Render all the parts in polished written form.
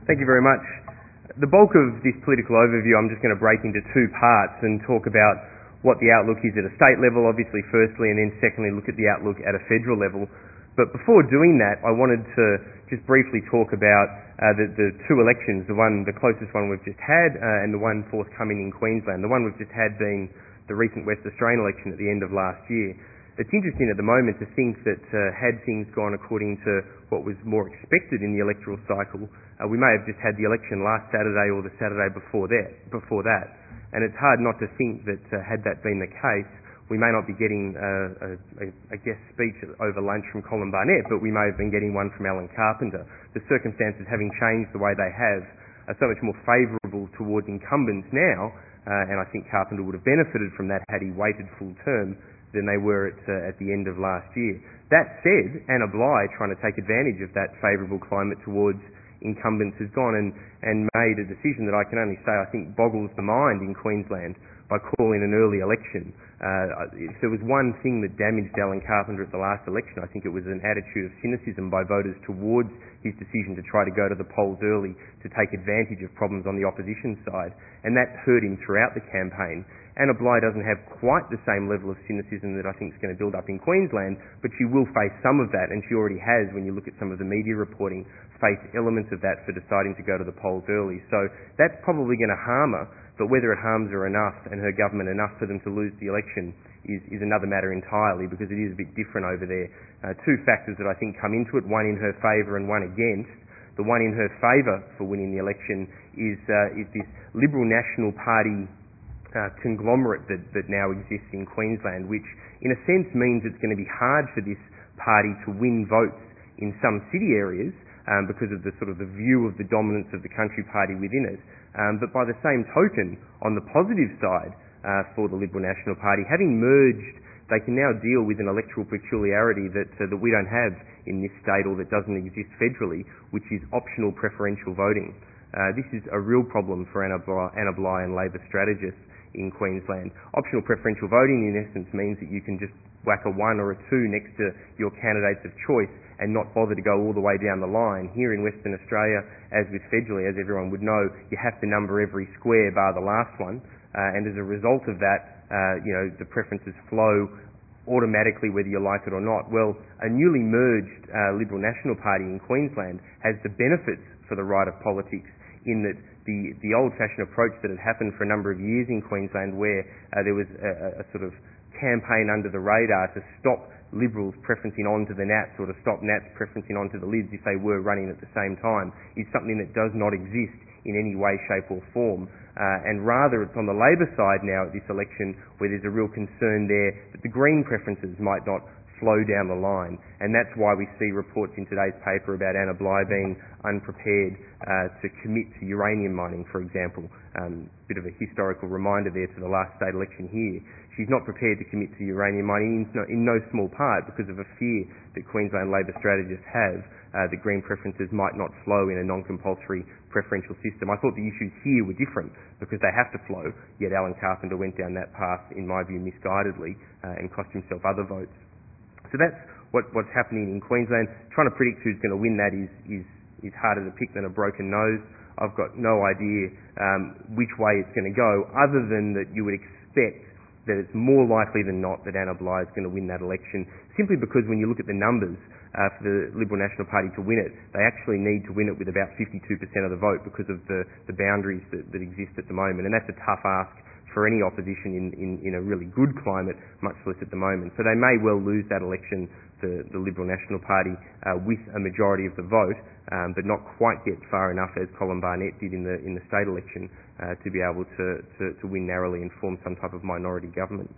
Thank you very much. The bulk of this political overview I'm just going to break into two parts and talk about what the outlook is at a state level, obviously, firstly, and then secondly, look at the outlook at a federal level. But before doing that, I wanted to just briefly talk about the two elections, the closest one we've just had, and the one forthcoming in Queensland. The one we've just had being the recent West Australian election at the end of last year. It's interesting at the moment to think that had things gone according to what was more expected in the electoral cycle, we may have just had the election last Saturday or the Saturday before that. And it's hard not to think that had that been the case, we may not be getting a guest speech over lunch from Colin Barnett, but we may have been getting one from Alan Carpenter. The circumstances having changed the way they have are so much more favourable towards incumbents now, and I think Carpenter would have benefited from that had he waited full term than they were at the end of last year. That said, Anna Bligh, trying to take advantage of that favourable climate towards incumbents, has gone and made a decision that I can only say I think boggles the mind in Queensland by calling an early election. If there was one thing that damaged Alan Carpenter at the last election, I think it was an attitude of cynicism by voters towards his decision to try to go to the polls early to take advantage of problems on the opposition side, and that hurt him throughout the campaign. Anna Bligh doesn't have quite the same level of cynicism that I think is going to build up in Queensland, but she will face some of that, and she already has, when you look at some of the media reporting, faced elements of that for deciding to go to the polls early. So that's probably going to harm her, but whether it harms her enough and her government enough for them to lose the election is another matter entirely, because it is a bit different over there. Two factors that I think come into it, one in her favour and one against. The one in her favour for winning the election is this Liberal National Party conglomerate that now exists in Queensland, which in a sense means it's going to be hard for this party to win votes in some city areas because of the sort of the view of the dominance of the Country Party within it. But by the same token, on the positive side for the Liberal National Party, having merged, they can now deal with an electoral peculiarity that we don't have in this state, or that doesn't exist federally, which is optional preferential voting. This is a real problem for Anna Bligh and Labor strategists in Queensland. Optional preferential voting in essence means that you can just whack a 1 or a 2 next to your candidates of choice and not bother to go all the way down the line. Here in Western Australia, as with federally, as everyone would know, you have to number every square bar the last one, and as a result of that, the preferences flow automatically whether you like it or not. Well, a newly merged Liberal National Party in Queensland has the benefits for the right of politics in that the old-fashioned approach that had happened for a number of years in Queensland, where there was a sort of campaign under the radar to stop Liberals preferencing onto the Nats, or to stop Nats preferencing onto the Libs if they were running at the same time, is something that does not exist in any way, shape or form. And rather it's on the Labor side now at this election where there's a real concern there that the Green preferences might not flow down the line, and that's why we see reports in today's paper about Anna Bligh being unprepared to commit to uranium mining, for example. Bit of a historical reminder there to the last state election here. She's not prepared to commit to uranium mining in no small part because of a fear that Queensland Labor strategists have that Green preferences might not flow in a non-compulsory preferential system. I thought the issues here were different because they have to flow, yet Alan Carpenter went down that path, in my view, misguidedly and cost himself other votes. So that's what's happening in Queensland. Trying to predict who's going to win that is harder to pick than a broken nose. I've got no idea which way it's going to go, other than that you would expect that it's more likely than not that Anna Bligh is going to win that election, simply because when you look at the numbers for the Liberal National Party to win it, they actually need to win it with about 52% of the vote because of the boundaries that exist at the moment, and that's a tough ask for any opposition in a really good climate, much less at the moment. So they may well lose that election, the Liberal National Party, with a majority of the vote, but not quite get far enough, as Colin Barnett did in the state election, to be able to win narrowly and form some type of minority government.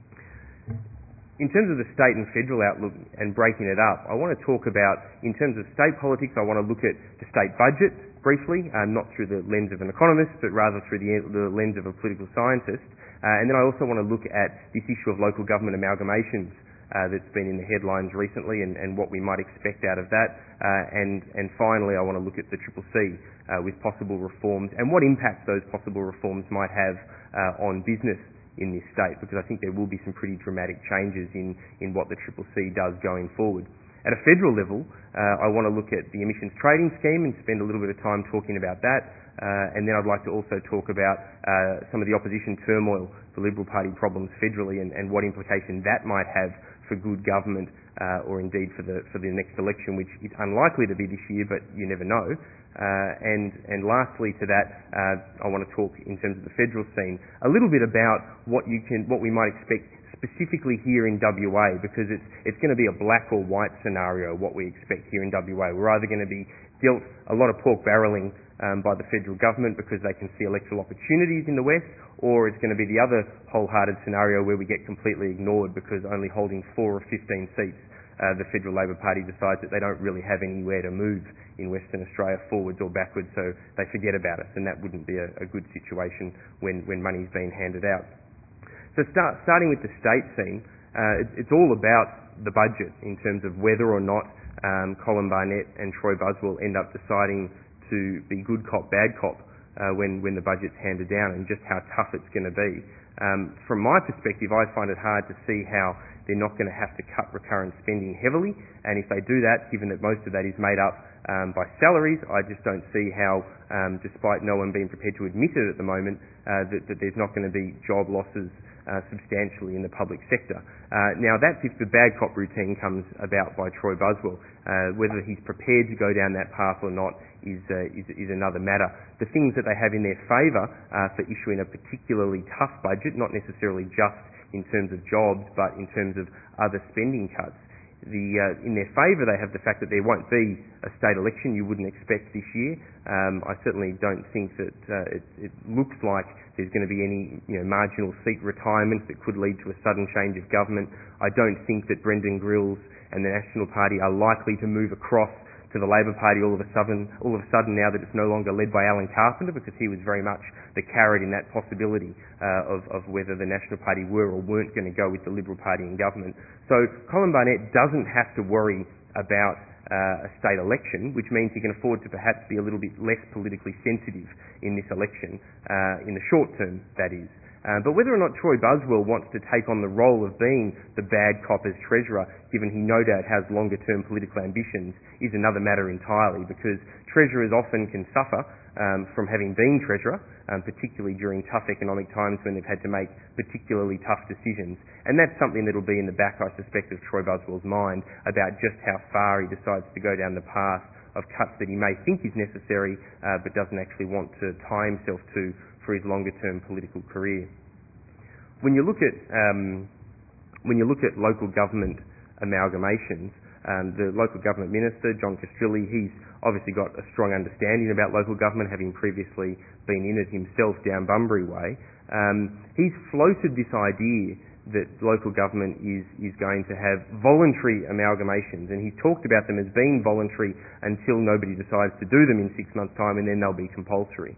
In terms of the state and federal outlook and breaking it up, I want to talk about, in terms of state politics, I want to look at the state budget briefly, not through the lens of an economist, but rather through the lens of a political scientist. And then I also want to look at this issue of local government amalgamations that's been in the headlines recently and what we might expect out of that. And finally, I want to look at the CCC with possible reforms and what impact those possible reforms might have on business in this state, because I think there will be some pretty dramatic changes in what the CCC does going forward. At a federal level, I want to look at the emissions trading scheme and spend a little bit of time talking about that. And then I'd like to also talk about some of the opposition turmoil, the Liberal Party problems federally, and what implication that might have for good government, or indeed for the next election, which is unlikely to be this year, but you never know. And lastly to that, I want to talk in terms of the federal scene a little bit about what we might expect specifically here in WA, because it's going to be a black or white scenario what we expect here in WA. We're either going to be dealt a lot of pork barrelling by the federal government because they can see electoral opportunities in the West, or it's going to be the other wholehearted scenario where we get completely ignored because only holding 4 or 15 seats, the Federal Labor Party decides that they don't really have anywhere to move in Western Australia forwards or backwards, so they forget about us, and that wouldn't be a good situation when money's being handed out. So starting with the state scene, it's all about the budget in terms of whether or not Colin Barnett and Troy Buswell end up deciding to be good cop, bad cop when the budget's handed down, and just how tough it's going to be. From my perspective, I find it hard to see how they're not going to have to cut recurrent spending heavily, and if they do that, given that most of that is made up by salaries, I just don't see how, despite no one being prepared to admit it at the moment, that there's not going to be job losses substantially in the public sector. Now that's if the bad cop routine comes about by Troy Buswell. Whether he's prepared to go down that path or not is another matter. The things that they have in their favour for issuing a particularly tough budget, not necessarily just in terms of jobs, but in terms of other spending cuts. In their favour, they have the fact that there won't be a state election you wouldn't expect this year. I certainly don't think that it looks like there's going to be any marginal seat retirements that could lead to a sudden change of government. I don't think that Brendan Grills and the National Party are likely to move across to the Labor Party all of a sudden now that it's no longer led by Alan Carpenter, because he was very much the carrot in that possibility of whether the National Party were or weren't going to go with the Liberal Party in government. So Colin Barnett doesn't have to worry about a state election, which means he can afford to perhaps be a little bit less politically sensitive in this election, in the short term, that is. But whether or not Troy Buswell wants to take on the role of being the bad cop as Treasurer, given he no doubt has longer-term political ambitions, is another matter entirely, because Treasurers often can suffer from having been Treasurer, particularly during tough economic times when they've had to make particularly tough decisions. And that's something that will be in the back, I suspect, of Troy Buswell's mind about just how far he decides to go down the path of cuts that he may think is necessary, but doesn't actually want to tie himself to for his longer-term political career. When you look at local government amalgamations, the local government minister, John Castrilli, he's obviously got a strong understanding about local government, having previously been in it himself down Bunbury Way. He's floated this idea that local government is going to have voluntary amalgamations, and he's talked about them as being voluntary until nobody decides to do them in 6 months' time, and then they'll be compulsory.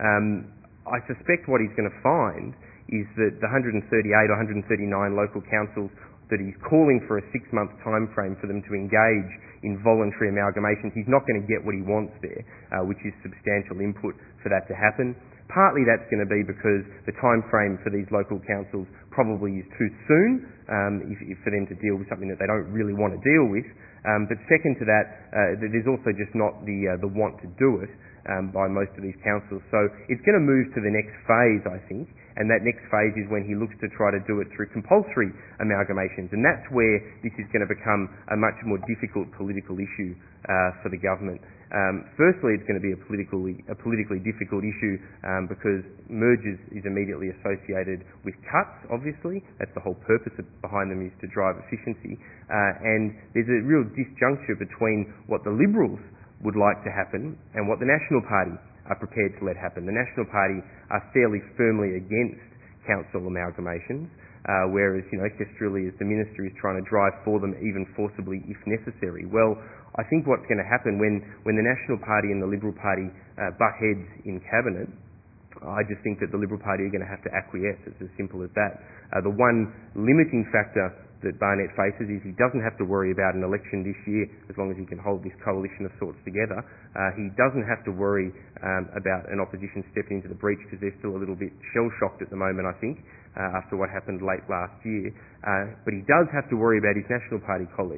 I suspect what he's going to find is that the 138 or 139 local councils that he's calling for a 6-month time frame for them to engage in voluntary amalgamations, he's not going to get what he wants there, which is substantial input for that to happen. Partly that's going to be because the time frame for these local councils probably is too soon for them to deal with something that they don't really want to deal with. But second to that, there's also just not the want to do it by most of these councils. So it's going to move to the next phase, I think, and that next phase is when he looks to try to do it through compulsory amalgamations, and that's where this is going to become a much more difficult political issue for the government. Firstly, it's going to be a politically difficult issue because mergers is immediately associated with cuts, obviously. That's the whole purpose behind them, is to drive efficiency. And there's a real disjuncture between what the Liberals would like to happen and what the National Party are prepared to let happen. The National Party are fairly firmly against council amalgamations, whereas, Castrilli as the Minister is trying to drive for them even forcibly if necessary. Well, I think what's going to happen when the National Party and the Liberal Party butt heads in Cabinet, I just think that the Liberal Party are going to have to acquiesce. It's as simple as that. The one limiting factor that Barnett faces is he doesn't have to worry about an election this year as long as he can hold this coalition of sorts together. He doesn't have to worry about an opposition stepping into the breach because they're still a little bit shell-shocked at the moment, I think, after what happened late last year. But he does have to worry about his National Party colleagues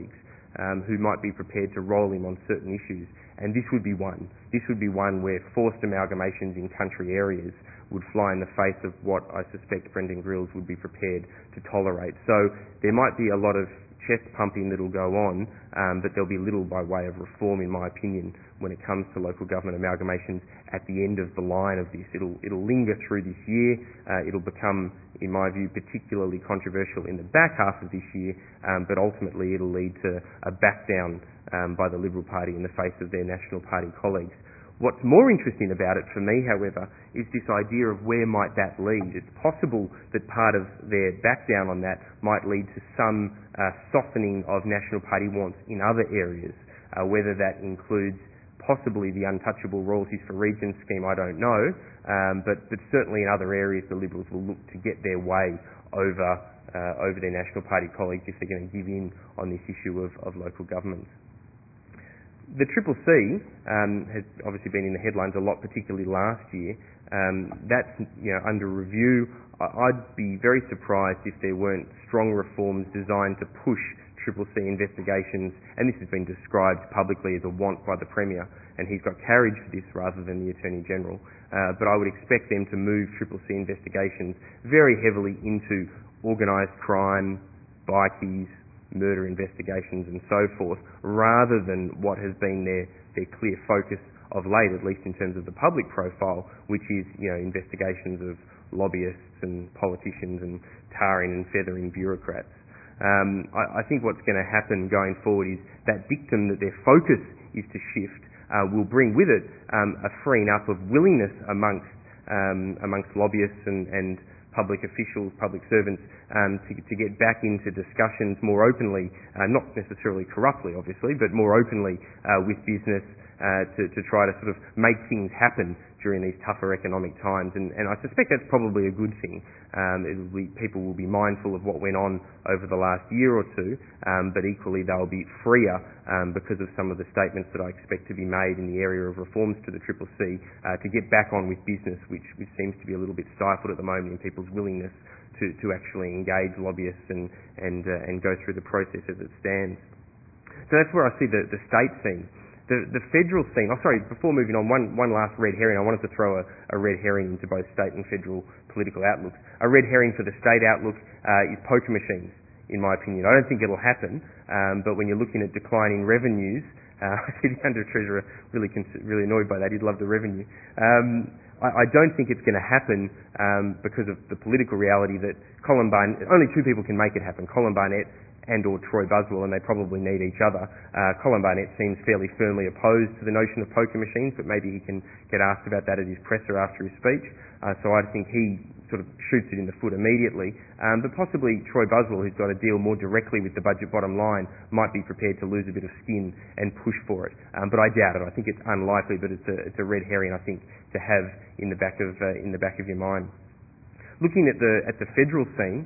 who might be prepared to roll him on certain issues, and this would be one. This would be one where forced amalgamations in country areas would fly in the face of what I suspect Brendan Grills would be prepared to tolerate. So there might be a lot of chest pumping that'll go on, but there'll be little by way of reform, in my opinion, when it comes to local government amalgamations at the end of the line of this. It'll linger through this year. It'll become, in my view, particularly controversial in the back half of this year, but ultimately it'll lead to a back down by the Liberal Party in the face of their National Party colleagues. What's more interesting about it for me, however, is this idea of where might that lead. It's possible that part of their back down on that might lead to some softening of National Party wants in other areas, whether that includes possibly the untouchable royalties for regions scheme, I don't know, but certainly in other areas the Liberals will look to get their way over their National Party colleagues if they're going to give in on this issue of local governments. The CCC has obviously been in the headlines a lot, particularly last year. That's under review. I'd be very surprised if there weren't strong reforms designed to push CCC investigations, and this has been described publicly as a want by the Premier, and he's got carriage for this rather than the Attorney General. But I would expect them to move CCC investigations very heavily into organised crime, bikies, murder investigations and so forth, rather than what has been their clear focus of late, at least in terms of the public profile, which is investigations of lobbyists and politicians and tarring and feathering bureaucrats. I think what's going to happen going forward is that dictum that their focus is to shift will bring with it a freeing up of willingness amongst lobbyists and public officials, public servants, to get back into discussions more openly, not necessarily corruptly, obviously, but more openly with business to try to sort of make things happen during these tougher economic times. And I suspect that's probably a good thing. People will be mindful of what went on over the last year or two, but equally they'll be freer because of some of the statements that I expect to be made in the area of reforms to the CCC to get back on with business, which seems to be a little bit stifled at the moment in people's willingness to actually engage lobbyists and go through the process as it stands. So that's where I see the state scene. The federal scene, before moving on, one last red herring. I wanted to throw a red herring into both state and federal political outlooks. A red herring for the state outlook is poker machines, in my opinion. I don't think it'll happen, but when you're looking at declining revenues, I see the Under-Treasurer really annoyed by that. He'd love the revenue. I don't think it's going to happen because of the political reality that only two people can make it happen, Colin Barnett and or Troy Buswell, and they probably need each other. Colin Barnett seems fairly firmly opposed to the notion of poker machines, but maybe he can get asked about that at his presser after his speech. So I think he sort of shoots it in the foot immediately. But possibly Troy Buswell, who's got to deal more directly with the budget bottom line, might be prepared to lose a bit of skin and push for it. But I doubt it. I think it's unlikely, but it's a red herring, I think, to have in the back of your mind. Looking at the federal scene,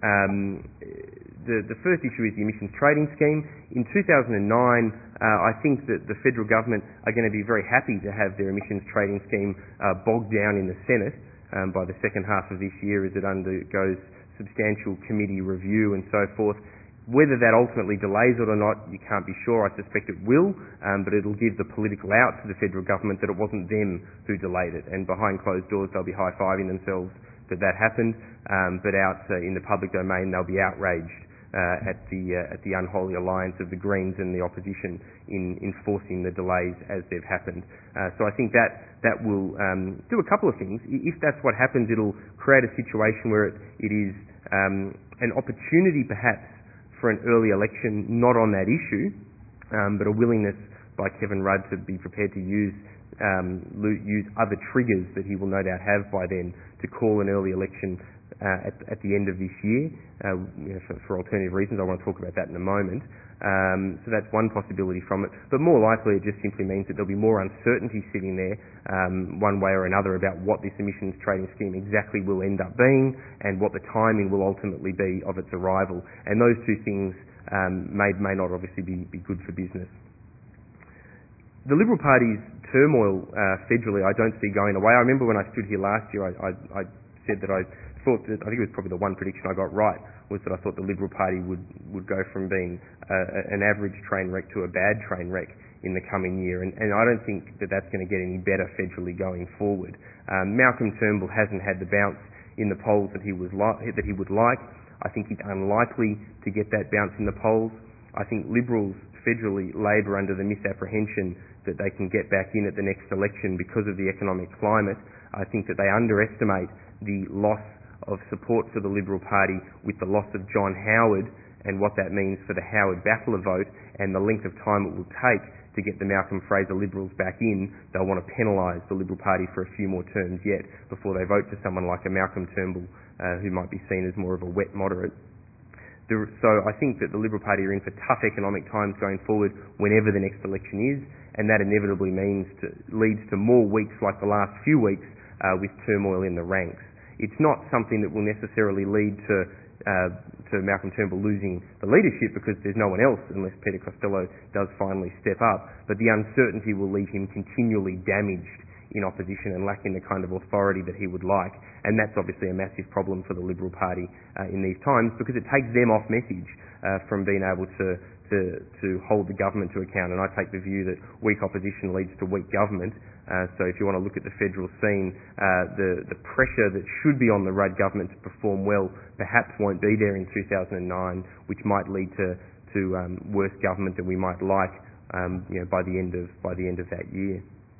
the first issue is the emissions trading scheme. In 2009, I think that the federal government are going to be very happy to have their emissions trading scheme bogged down in the Senate by the second half of this year as it undergoes substantial committee review and so forth. Whether that ultimately delays it or not, you can't be sure. I suspect it will, but it'll give the political out to the federal government that it wasn't them who delayed it, and behind closed doors they'll be high-fiving themselves that happened, but out in the public domain they'll be outraged at the unholy alliance of the Greens and the opposition in enforcing the delays as they've happened. So I think that will do a couple of things. If that's what happens, it'll create a situation where it is an opportunity perhaps for an early election, not on that issue, but a willingness by Kevin Rudd to be prepared to use other triggers that he will no doubt have by then to call an early election at the end of this year, for alternative reasons. I want to talk about that in a moment. So that's one possibility from it. But more likely it just simply means that there'll be more uncertainty sitting there one way or another about what this emissions trading scheme exactly will end up being and what the timing will ultimately be of its arrival. And those two things may not obviously be good for business. The Liberal Party's turmoil federally I don't see going away. I remember when I stood here last year I said that I thought that, I think it was probably the one prediction I got right, was that I thought the Liberal Party would go from being an average train wreck to a bad train wreck in the coming year, and I don't think that that's going to get any better federally going forward. Malcolm Turnbull hasn't had the bounce in the polls that he would like. I think he's unlikely to get that bounce in the polls. I think Liberals federally labour under the misapprehension that they can get back in at the next election because of the economic climate. I think that they underestimate the loss of support for the Liberal Party with the loss of John Howard and what that means for the Howard Battler vote and the length of time it will take to get the Malcolm Fraser Liberals back in. They'll want to penalise the Liberal Party for a few more terms yet before they vote for someone like a Malcolm Turnbull who might be seen as more of a wet moderate. So I think that the Liberal Party are in for tough economic times going forward whenever the next election is, and that inevitably leads to more weeks like the last few weeks with turmoil in the ranks. It's not something that will necessarily lead to Malcolm Turnbull losing the leadership because there's no one else unless Peter Costello does finally step up, but the uncertainty will leave him continually damaged in opposition and lacking the kind of authority that he would like, and that's obviously a massive problem for the Liberal Party in these times because it takes them off message from being able to hold the government to account, and I take the view that weak opposition leads to weak government. So if you want to look at the federal scene, the pressure that should be on the Rudd government to perform well perhaps won't be there in 2009, which might lead to worse government than we might like by the end of that year.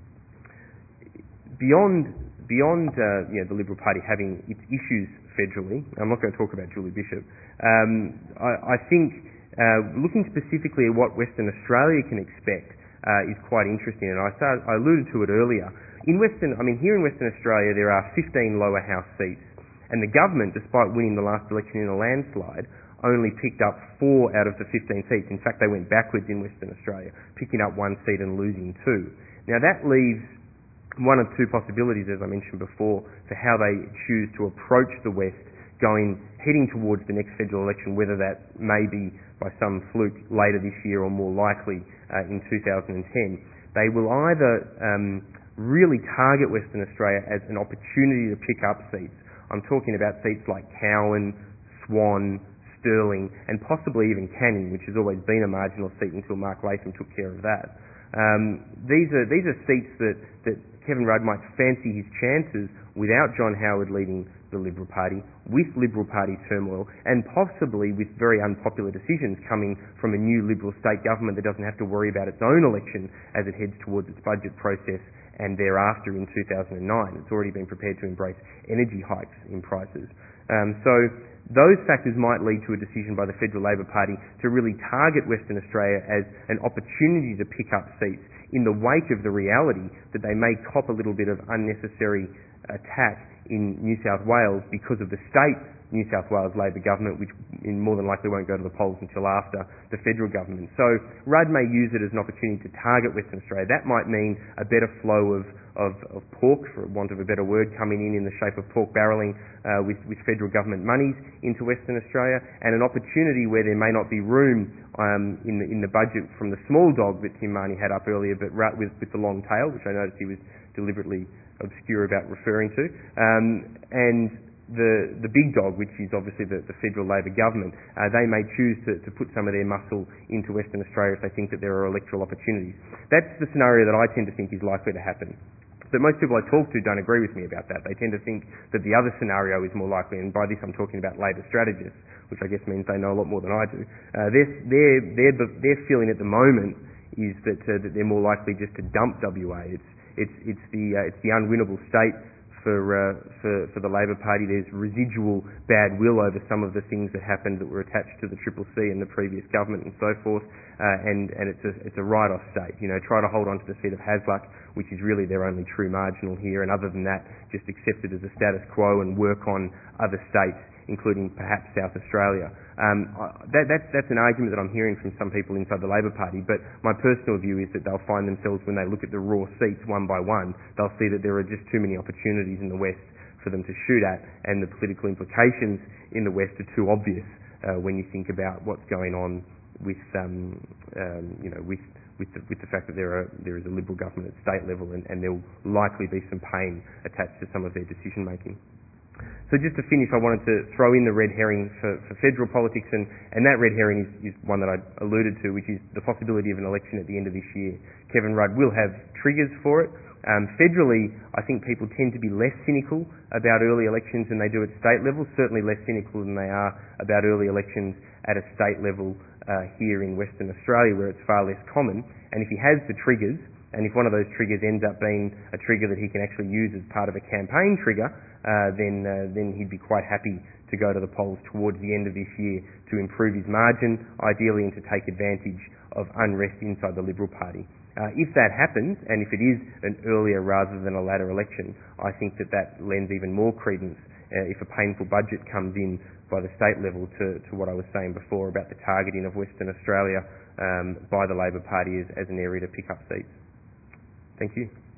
Beyond the Liberal Party having its issues federally, I'm not going to talk about Julie Bishop. I think looking specifically at what Western Australia can expect is quite interesting, and I alluded to it earlier. Here in Western Australia there are 15 lower house seats, and the government, despite winning the last election in a landslide, only picked up 4 out of the 15 seats. In fact, they went backwards in Western Australia, picking up 1 seat and losing 2. Now that leaves one of 2 possibilities, as I mentioned before, for how they choose to approach the West heading towards the next federal election, whether that may be by some fluke later this year or more likely in 2010. They will either really target Western Australia as an opportunity to pick up seats. I'm talking about seats like Cowan, Swan, Stirling, and possibly even Canning, which has always been a marginal seat until Mark Latham took care of that. These are seats that Kevin Rudd might fancy his chances without John Howard leading the Liberal Party, with Liberal Party turmoil, and possibly with very unpopular decisions coming from a new Liberal state government that doesn't have to worry about its own election as it heads towards its budget process and thereafter in 2009. It's already been prepared to embrace energy hikes in prices. So those factors might lead to a decision by the Federal Labor Party to really target Western Australia as an opportunity to pick up seats in the wake of the reality that they may cop a little bit of unnecessary attack in New South Wales because of the state New South Wales Labor government, which more than likely won't go to the polls until after the federal government. So Rudd may use it as an opportunity to target Western Australia. That might mean a better flow of pork, for want of a better word, coming in the shape of pork barrelling with federal government monies into Western Australia, and an opportunity where there may not be room in the budget from the small dog that Tim Marnie had up earlier, but with the long tail, which I noticed he was deliberately obscure about referring to, and the big dog, which is obviously the federal Labor government. They may choose to put some of their muscle into Western Australia if they think that there are electoral opportunities. That's the scenario that I tend to think is likely to happen. But most people I talk to don't agree with me about that. They tend to think that the other scenario is more likely, and by this I'm talking about Labor strategists, which I guess means they know a lot more than I do. Their feeling at the moment is that they're more likely just to dump WA. It's the unwinnable state for the Labor Party. There's residual bad will over some of the things that happened that were attached to the Triple C and the previous government and so forth, and it's a write-off state. Try to hold on to the seat of Hasluck, which is really their only true marginal here, and other than that, just accept it as a status quo and work on other states, including perhaps South Australia. That's an argument that I'm hearing from some people inside the Labor Party, but my personal view is that they'll find themselves, when they look at the raw seats one by one, they'll see that there are just too many opportunities in the West for them to shoot at, and the political implications in the West are too obvious when you think about what's going on with the fact that there is a Liberal government at state level, and there will likely be some pain attached to some of their decision making. So just to finish, I wanted to throw in the red herring for federal politics, and that red herring is one that I alluded to, which is the possibility of an election at the end of this year. Kevin Rudd will have triggers for it. Federally, I think people tend to be less cynical about early elections than they do at state level, certainly less cynical than they are about early elections at a state level here in Western Australia, where it's far less common. And if he has the triggers, and if one of those triggers ends up being a trigger that he can actually use as part of a campaign trigger, then he'd be quite happy to go to the polls towards the end of this year to improve his margin, ideally, and to take advantage of unrest inside the Liberal Party. If that happens, and if it is an earlier rather than a later election, I think that lends even more credence if a painful budget comes in by the state level to what I was saying before about the targeting of Western Australia by the Labor Party as an area to pick up seats. Thank you.